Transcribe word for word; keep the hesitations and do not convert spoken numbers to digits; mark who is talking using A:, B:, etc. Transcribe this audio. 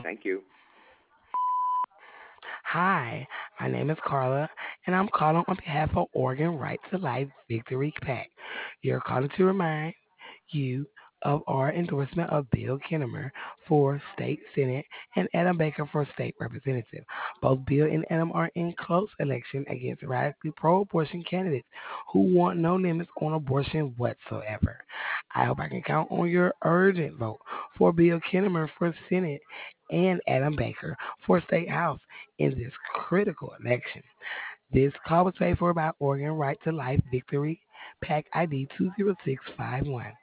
A: Thank you.
B: Hi, my name is Carla, and I'm calling on behalf of Oregon Right to Life Victory PAC. You're calling to remind you of our endorsement of Bill Kinnemer for state senate and Adam Baker for state representative. Both Bill and Adam are in close election against radically pro-abortion candidates who want no limits on abortion whatsoever. I hope I can count on your urgent vote for Bill Kinnemer for Senate and Adam Baker for State House in this critical election. This call was paid for by Oregon Right to Life Victory PAC I D two zero six five one.